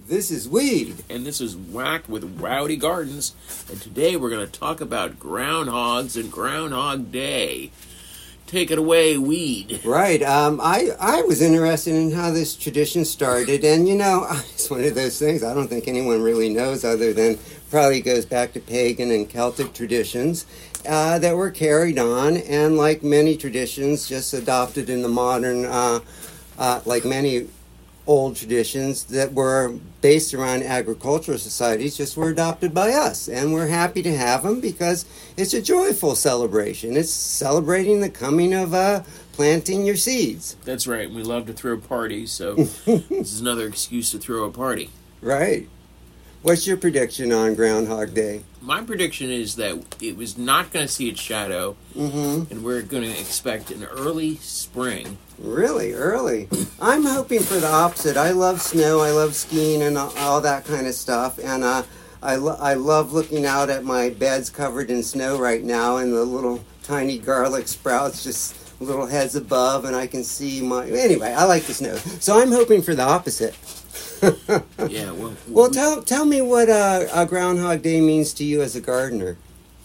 This is Weed. And this is Whack with Rowdy Gardens. And today we're going to talk about groundhogs and Groundhog Day. Take it away, Weed. Right. I was interested in how this tradition started. And, you know, it's one of those things I don't think anyone really knows other than probably goes back to pagan and Celtic traditions that were carried on. And like many traditions, just adopted in the modern, like many old traditions that were based around agricultural societies just were adopted by us, and we're happy to have them because it's a joyful celebration. It's celebrating the coming of planting your seeds. That's right. We love to throw parties, so this is another excuse to throw a party. Right. What's your prediction on Groundhog Day? My prediction is that it was not going to see its shadow, and we're going to expect an early spring. Really early. I'm hoping for the opposite. I love snow. I love skiing and all that kind of stuff. And I love looking out at my beds covered in snow right now, and the little tiny garlic sprouts just little heads above, and I can see my... Anyway, I like the snow. So I'm hoping for the opposite. Yeah, well, tell me what a Groundhog Day means to you as a gardener.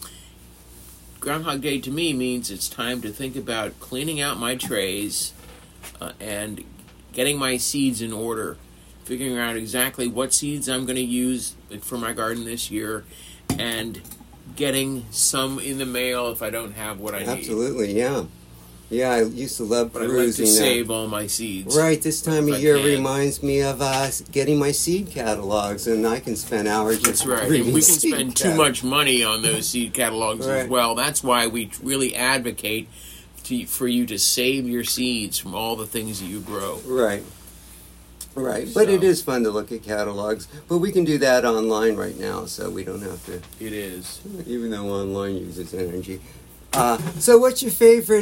Groundhog Day to me means it's time to think about cleaning out my trays and getting my seeds in order, figuring out exactly what seeds I'm going to use for my garden this year, and getting some in the mail if I don't have what I need. Absolutely, yeah. Yeah, I used to love but perusing. I like to save all my seeds. Right, this time of year reminds me of getting my seed catalogs, and I can spend hours just That's right. reading And we can seed spend too much money on those seed catalogs as well. That's why we really advocate for you to save your seeds from all the things that you grow. Right. Right, but it is fun to look at catalogs. But we can do that online right now, so we don't have to. It is. Even though online uses energy. So what's your favorite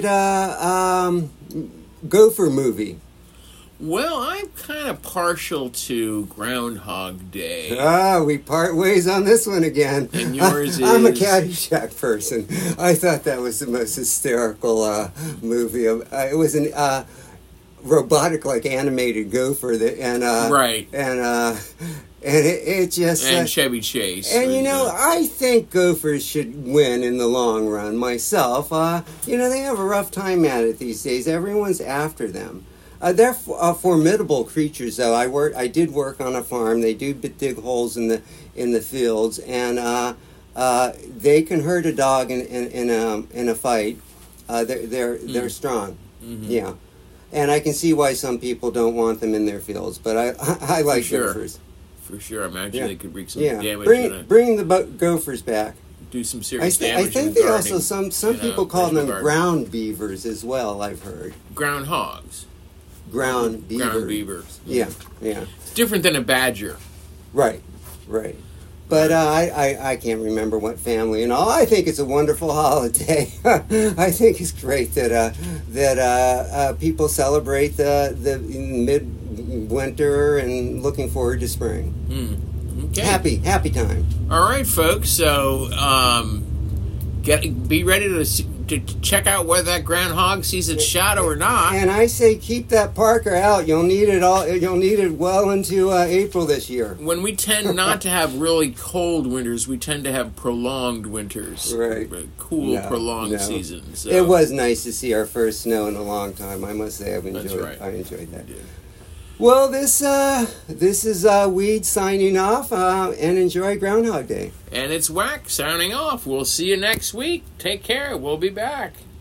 gopher movie? Well, I'm kind of partial to Groundhog Day. We part ways on this one again. And yours is... I'm a Caddyshack person. I thought that was the most hysterical movie. It was an robotic, like animated gopher right. And it just... And Chevy Chase. And, you know, I think gophers should win in the long run myself. You know, they have a rough time at it these days. Everyone's after them. They're formidable creatures, though. I did work on a farm. They do dig holes in the fields, and they can hurt a dog in a fight. They're strong. Mm-hmm. Yeah, and I can see why some people don't want them in their fields, but I like gophers. For sure, I imagine they could wreak some damage. Bring the gophers back. Do some serious damage. I think they also some people call them ground beavers as well. I've heard groundhogs. Ground beavers. Yeah. It's different than a badger. Right. But I can't remember what family and all. I think it's a wonderful holiday. I think it's great that people celebrate the midwinter and looking forward to spring. Okay. Happy time. All right, folks. So be ready to check out whether that groundhog sees its shadow or not. And I say keep that Parker out. You'll need it all. You'll need it well into April this year. When we tend not to have really cold winters, we tend to have prolonged winters. Right. Prolonged seasons. So. It was nice to see our first snow in a long time. I must say I enjoyed that. Yeah. Well, this is Weed signing off, and enjoy Groundhog Day. And it's Whack signing off. We'll see you next week. Take care. We'll be back.